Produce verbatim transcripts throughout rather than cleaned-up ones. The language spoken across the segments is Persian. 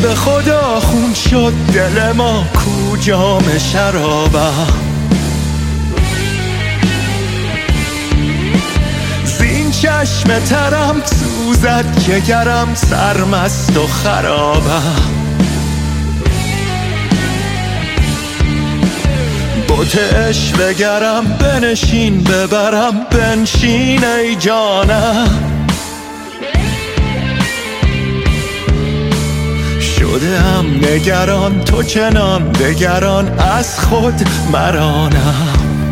به خدا خون شد دل ما، کو جام شرابم. زین چشم ترم سوزد جگرم، سرمست و خرابم. بت عشوه گرم بنشین ببرم، بنشین ای جانم. شده هم نگران تو چنان دگران، از خود مرانم.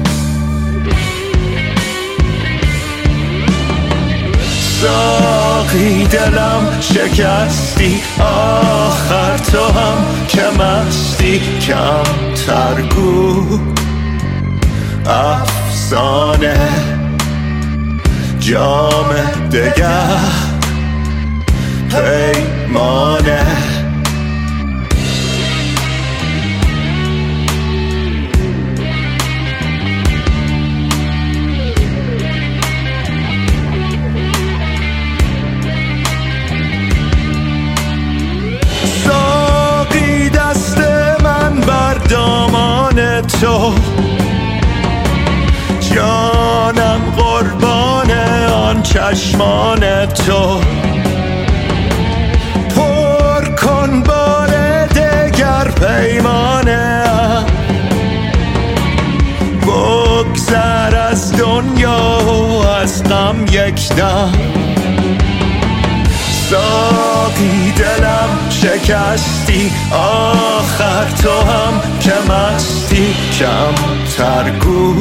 ساقی دلم شکستی آخر تو هم که مستی، کم ترگو افسانه جام دگر پیمانه. ساقی دست من بر دامان تو، جانم قربان آن چشمان تو. پر کن بار دگر پیمانه، بگذر از دنیا و از غم یک دم. ساقی دلم شکستی آخر تو هم که مستی، کم ترگو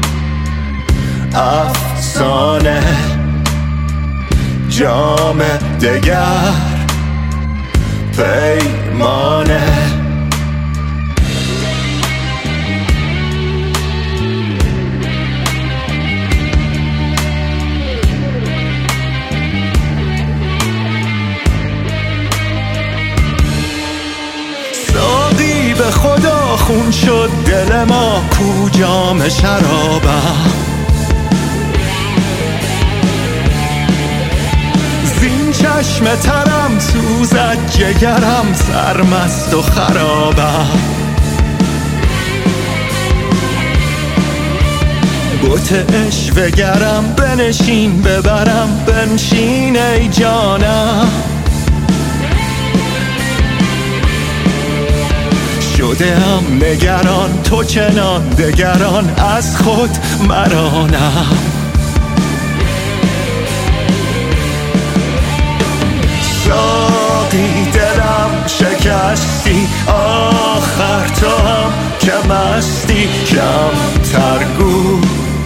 افسانه جام دگر پیمانه. ساقی به خدا خون شد دل ما، کو جام شرابم. زین چشم ترم سوزد جگرم، سرمست و خرابم. بت عشوه گرم بنشین ببرم، بنشین ای جانم. شده هم نگران تو چنان دگران، از خود مرانم. ساقی دلم شکستی آخر تو هم که مستی، کم ترگو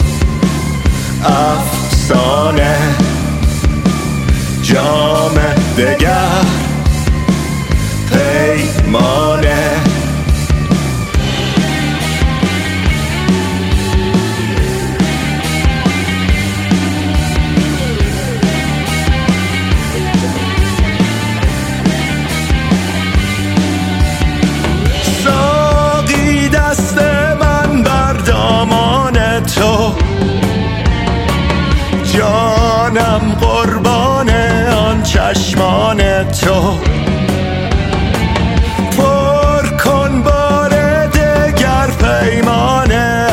افسانه جام دگر پیمانه. جانم قربان آن چشمان تو. پر کن بار دگر پیمانه،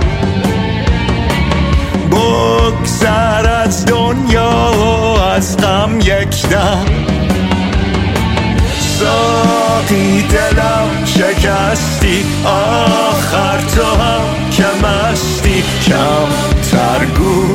بگذر از دنیا و از غم یک دم. ساقی دلم شکستی آخر تو هم که مستی، کم ترگو